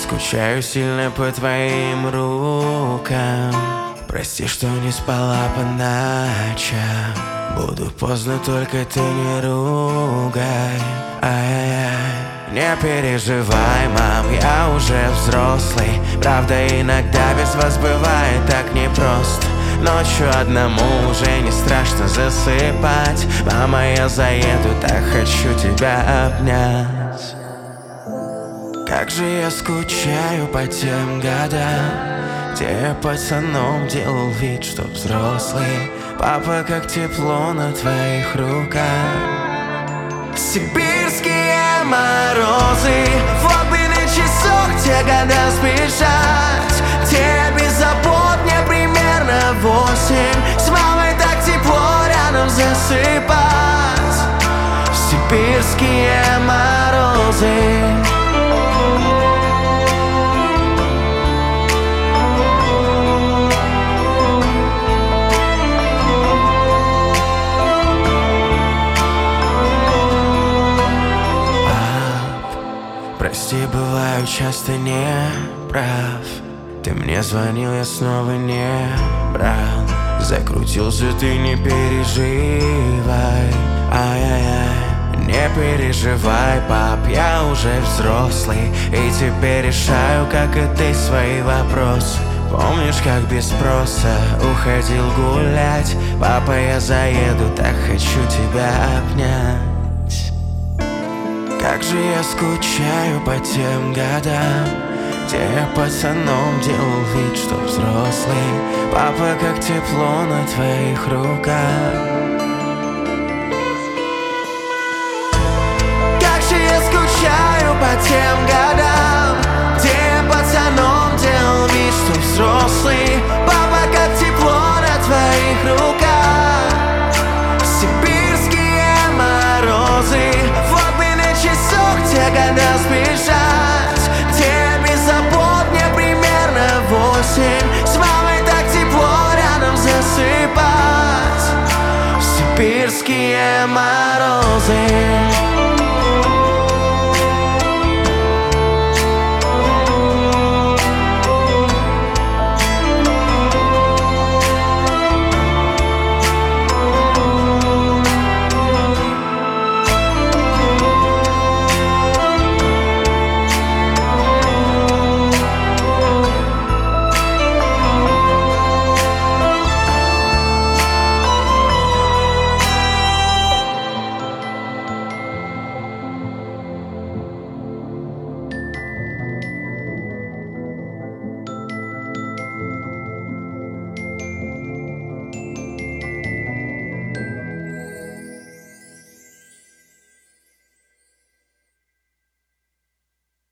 Скучаю сильно по твоим рукам. Прости, что не спала по ночам. Буду поздно, только ты не ругай. Ай-яй-яй. Не переживай, мам, я уже взрослый. Правда, иногда без вас бывает так непросто. Ночью одному уже не страшно засыпать. Мама, я заеду, так хочу тебя обнять. Как же я скучаю по тем годам, где я пацаном делал вид, что взрослый. Папа, как тепло на твоих руках. Сибирские морозы, в глубины часов те года спешат. Где беззабот, мне примерно 8. С мамой так тепло рядом засыпать. Сибирские морозы. Прости, бываю часто не прав. Ты мне звонил, я снова не брал. Закрутился, ты не переживай. Ай-яй-яй. Не переживай, пап, я уже взрослый. И теперь решаю, как и ты, свои вопросы. Помнишь, как без спроса уходил гулять? Папа, я заеду, так хочу тебя обнять. Как же я скучаю по тем годам, где я пацаном делал вид, что взрослый. Папа, как тепло на твоих руках. Как же я скучаю по тем годам, где я пацаном делал вид, что взрослый. Папа, как тепло на твоих руках. Сибирские морозы, те года спешат. Где беззабот, мне примерно 8. С мамой так тепло рядом засыпать. Сибирские морозы.